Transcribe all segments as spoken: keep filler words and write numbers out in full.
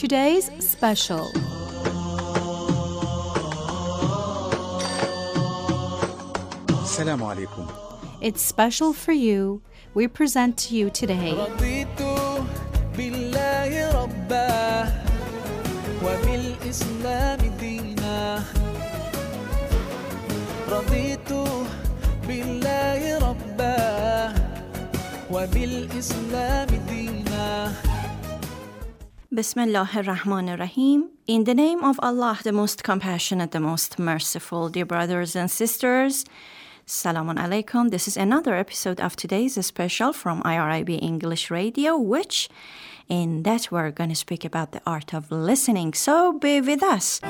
today's special. Assalamu alaikum. It's special for you. We present to you today رضيت بالله ربا وبالإسلام دينا رضيت بالله ربا وبالإسلام دينا Bismillah ar-Rahman ar-Rahim. In the name of Allah, the most compassionate, the most merciful, dear brothers and sisters, Salamun alaikum. This is another episode of today's special from I R I B English Radio, which in that we're going to speak about the art of listening. So be with us.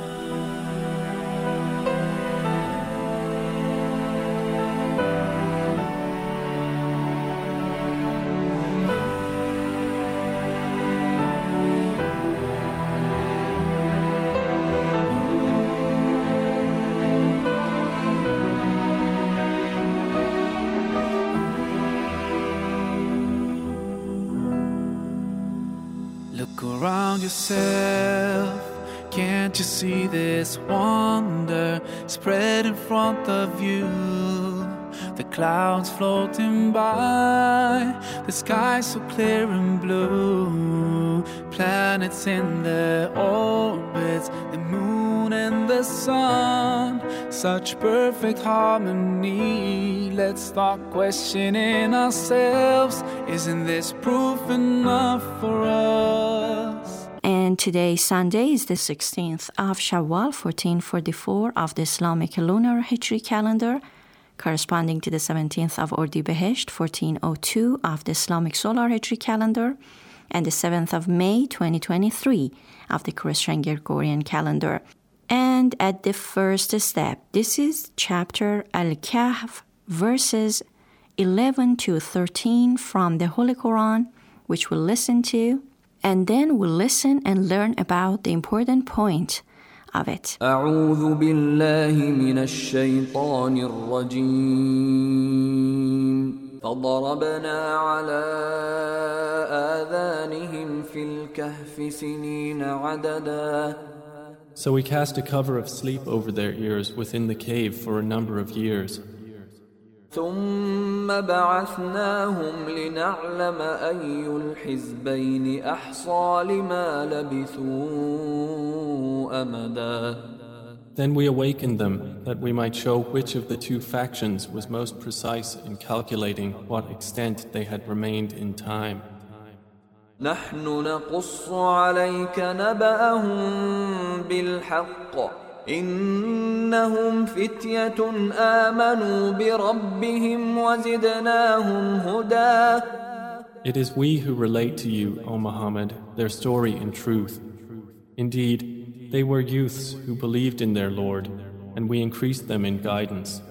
Look around yourself, can't you see this wonder spread in front of you? The clouds floating by, the sky so clear and blue, planets in their orbits, the moon and the sun, such perfect harmony. Let's start questioning ourselves, isn't this proof enough for us? And today, Sunday, is the sixteenth of Shawwal, fourteen forty-four of the Islamic lunar Hijri calendar, corresponding to the seventeenth of Ordibehesht, fourteen oh two of the Islamic solar Hijri calendar, and the seventh of May, twenty twenty-three of the Christian Gregorian calendar. And at the first step, this is chapter Al-Kahf, verses eleven to thirteen from the Holy Quran, which we'll listen to, and then we'll listen and learn about the important point of it. أعوذ بالله من الشيطان الرجيم فضربنا على آذانهم في الكهف سنين عددا. So we cast a cover of sleep over their ears within the cave for a number of years. ثم بعثناهم لنعلم أي الحزبين أحصى لما لبثوا أمدا. Then we awakened them, that we might show which of the two factions was most precise in calculating what extent they had remained in time. نحن نقص عليك نبأهم بالحق إنهم فتية آمنوا بربهم وزدناهم هدى. It is we who relate to you, O Muhammad, their story in truth. Indeed, they were youths who believed in their Lord, and we increased them in guidance.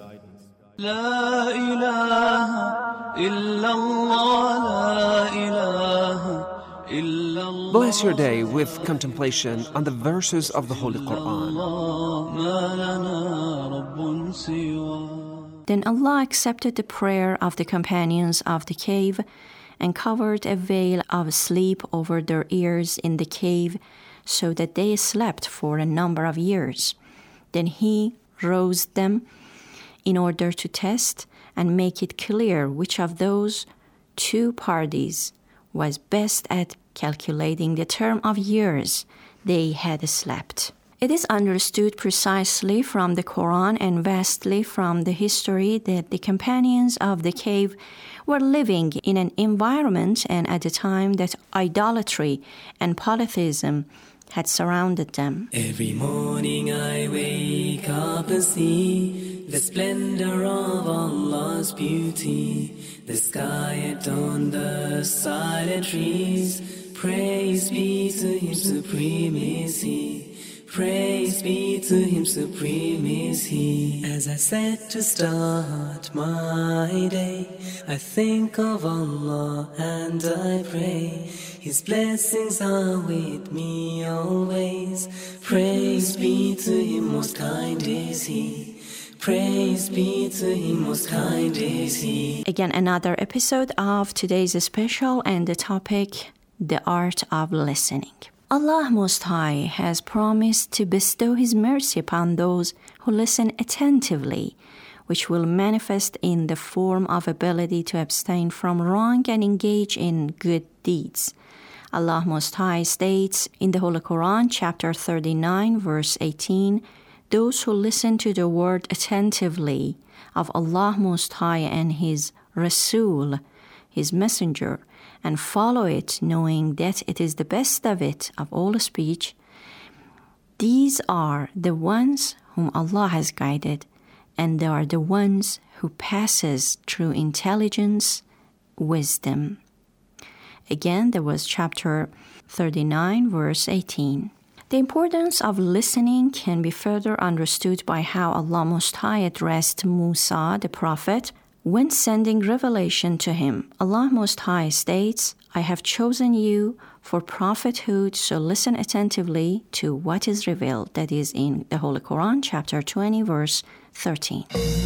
لا إله إلا الله لا إله إلا الله. Bless your day with contemplation on the verses of the Holy Quran. ما لنا رب سواه. Then Allah accepted the prayer of the companions of the cave and covered a veil of sleep over their ears in the cave so that they slept for a number of years. Then He rose them in order to test and make it clear which of those two parties was best at calculating the term of years they had slept. It is understood precisely from the Quran and vastly from the history that the companions of the cave were living in an environment and at a time that idolatry and polytheism had surrounded them. Every morning I wake up and see the splendor of Allah's beauty, the sky and on the silent trees. Praise be to Him supremacy. Praise be to Him supreme is He. As I set to start my day, I think of Allah and I pray. His blessings are with me always. Praise be to Him, most kind is He. Praise be to Him, most kind is He. Again, another episode of today's special, and the topic, the art of listening. Allah Most High has promised to bestow His mercy upon those who listen attentively, which will manifest in the form of ability to abstain from wrong and engage in good deeds. Allah Most High states in the Holy Quran, chapter thirty-nine, verse eighteen, "Those who listen to the word attentively of Allah Most High and His Rasul, His Messenger, and follow it, knowing that it is the best of it, of all speech, these are the ones whom Allah has guided, and they are the ones who passes through intelligence, wisdom." Again, there was chapter thirty-nine, verse eighteen. The importance of listening can be further understood by how Allah Most High addressed Musa, the prophet, when sending revelation to him. Allah Most High states, "I have chosen you for prophethood, so listen attentively to what is revealed." That is in the Holy Quran, chapter twenty, verse thirteen.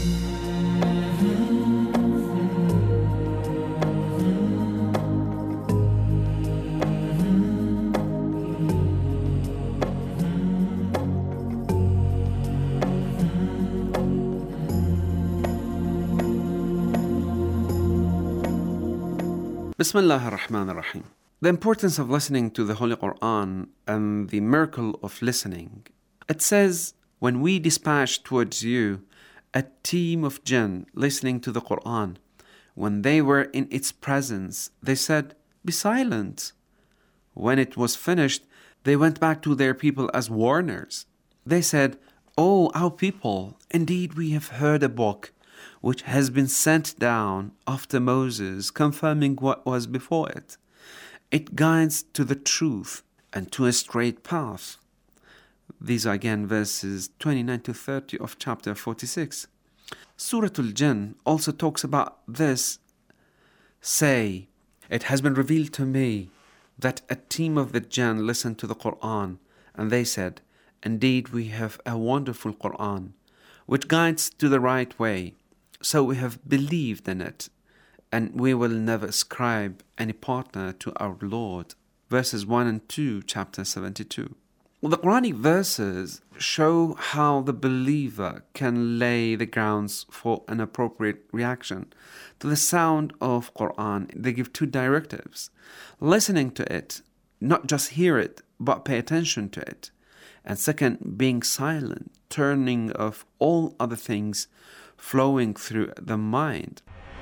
Bismillah ar-Rahman ar-Rahim. The importance of listening to the Holy Quran and the miracle of listening. It says, "When we dispatched towards you a team of jinn listening to the Quran, when they were in its presence, they said, 'Be silent.' When it was finished, they went back to their people as warners. They said, 'O our people, indeed we have heard a book which has been sent down after Moses, confirming what was before it. It guides to the truth and to a straight path.'" These are again verses twenty-nine to thirty of chapter forty-six. Surah Al-Jinn also talks about this. "Say, it has been revealed to me that a team of the jinn listened to the Quran, and they said, 'Indeed we have a wonderful Quran, which guides to the right way. So we have believed in it, and we will never ascribe any partner to our Lord." Verses one and two, chapter seventy-two. Well, the Quranic verses show how the believer can lay the grounds for an appropriate reaction to the sound of Quran. They give two directives: listening to it, not just hear it, but pay attention to it. And second, being silent, turning off all other things flowing through the mind.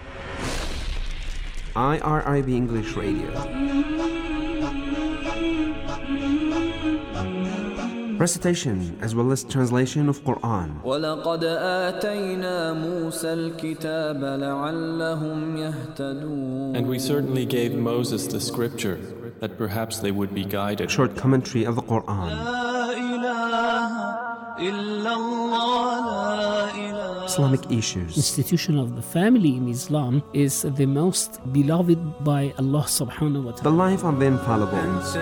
I R I B English Radio. Recitation as well as translation of Quran. وَلَقَدْ آتَيْنَا مُوسَى الْكِتَابَ لَعَلَّهُمْ يَهْتَدُونَ. And we certainly gave Moses the scripture, that perhaps they would be guided. Short commentary of the Quran. لا إله إلا الله لا إله. Islamic issues. Institution of the family in Islam is the most beloved by Allah subhanahu wa ta'ala. The life of the infallible.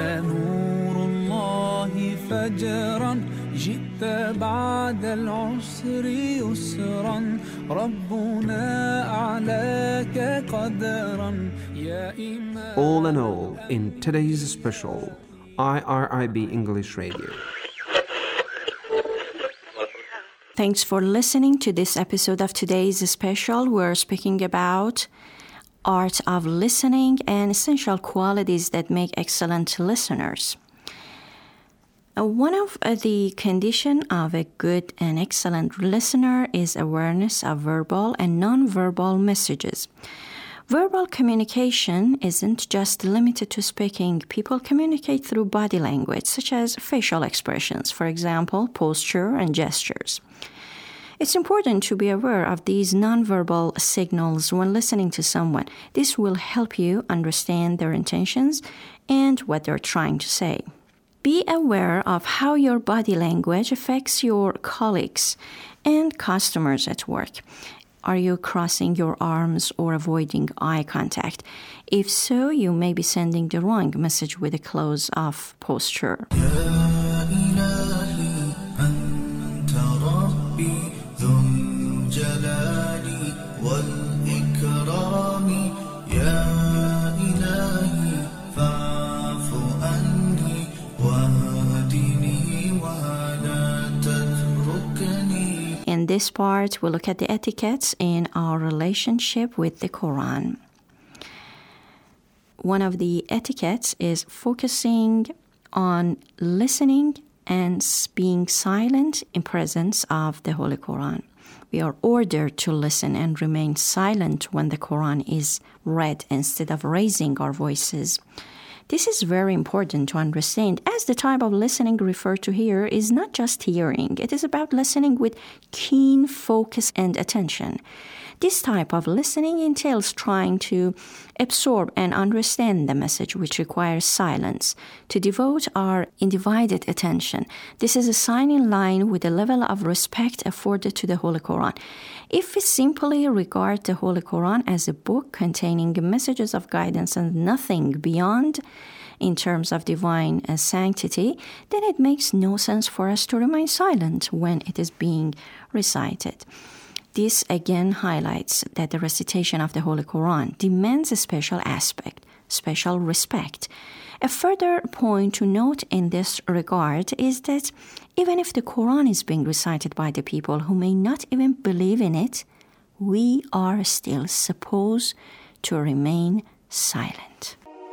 فجرا جئت بعد العسر يسرا ربنا أعلاك قدرا يا إمام. All in all, in today's special I R I B English Radio. Thanks for listening to this episode of today's special. We're speaking about art of listening and essential qualities that make excellent listeners. Uh, one of uh, the conditions of a good and excellent listener is awareness of verbal and non-verbal messages. Verbal communication isn't just limited to speaking. People communicate through body language, such as facial expressions, for example, posture and gestures. It's important to be aware of these nonverbal signals when listening to someone. This will help you understand their intentions and what they're trying to say. Be aware of how your body language affects your colleagues and customers at work. Are you crossing your arms or avoiding eye contact? If so, you may be sending the wrong message with a close-off posture. this part, we'll look at the etiquettes in our relationship with the Quran. One of the etiquettes is focusing on listening and being silent in presence of the Holy Quran. We are ordered to listen and remain silent when the Quran is read instead of raising our voices. This is very important to understand, as the type of listening referred to here is not just hearing. It is about listening with keen focus and attention. This type of listening entails trying to absorb and understand the message, which requires silence, to devote our undivided attention. This is a sign in line with the level of respect afforded to the Holy Quran. If we simply regard the Holy Quran as a book containing messages of guidance and nothing beyond in terms of divine sanctity, then it makes no sense for us to remain silent when it is being recited. This again highlights that the recitation of the Holy Quran demands a special aspect, special respect. A further point to note in this regard is that even if the Quran is being recited by the people who may not even believe in it, we are still supposed to remain silent.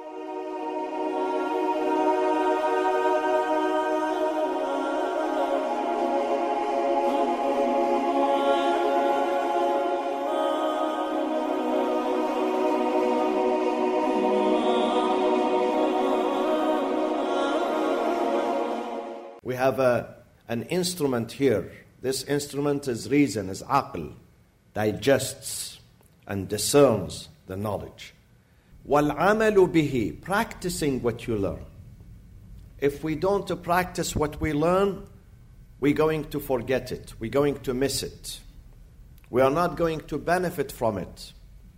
We have a, an instrument here. This instrument is reason, is aql, digests and discerns the knowledge. وَالْعَمَلُ بِهِ, practicing what you learn. If we don't practice what we learn, we're going to forget it. We're going to miss it. We are not going to benefit from it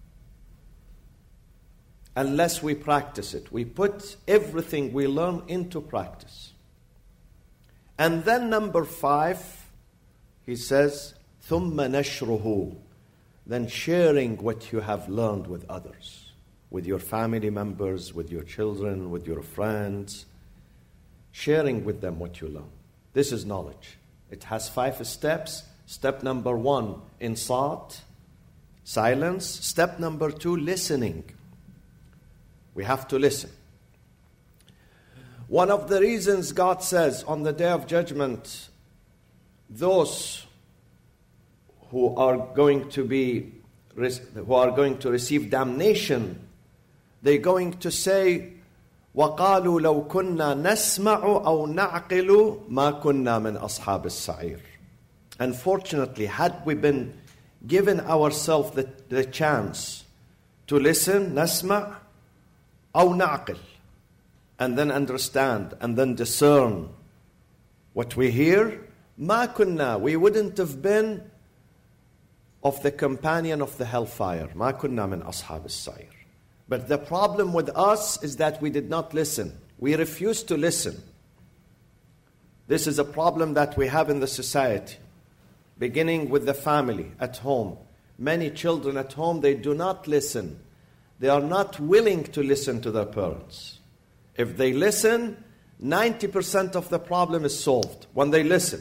unless we practice it. We put everything we learn into practice. And then number five, he says, ثُمَّ نَشْرُهُ, then sharing what you have learned with others, with your family members, with your children, with your friends, sharing with them what you learn. This is knowledge. It has five steps. Step number one, insat, silence. Step number two, listening. We have to listen. One of the reasons God says on the Day of Judgment, those who are going to be, who are going to receive damnation, they're going to say, وَقَالُوا لَوْ كُنَّا نَسْمَعُ أَوْ نَعْقِلُ مَا كُنَّا مِنْ أَصْحَابِ السَّعِيرِ. Unfortunately, had we been given ourselves the, the chance to listen, نَسْمَعُ أَوْ نَعْقِلُ, and then understand, and then discern what we hear, ma kunna, we wouldn't have been of the companion of the hellfire. Ma kunna min ashab as-sa'ir. But the problem with us is that we did not listen. We refuse to listen. This is a problem that we have in the society, beginning with the family at home. Many children at home, they do not listen. They are not willing to listen to their parents. If they listen, ninety percent of the problem is solved when they listen.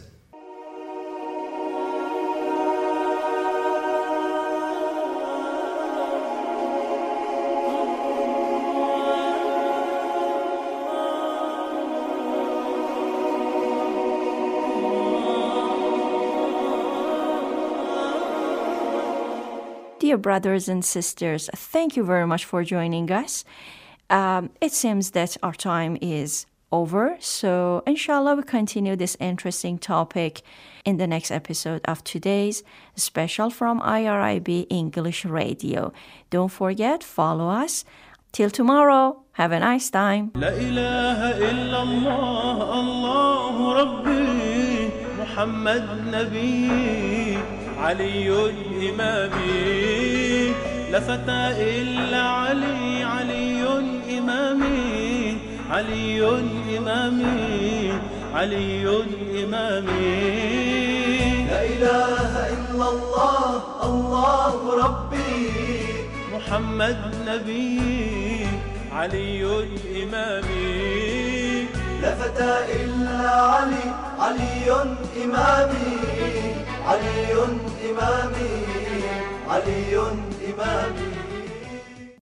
Dear brothers and sisters, thank you very much for joining us. Um, it seems that our time is over, so inshallah we continue this interesting topic in the next episode of today's special from I R I B English Radio. Don't forget, follow us. Till tomorrow, have a nice time. لا إله إلا الله الله ربي محمد نبي علي إمامي لا فتى إلا علي علي إمامي علي إمامي علي إمامي لا إله إلا الله الله ربي محمد نبي علي إمامي لا فتى إلا علي علي إمامي علي إمامي علي إمامي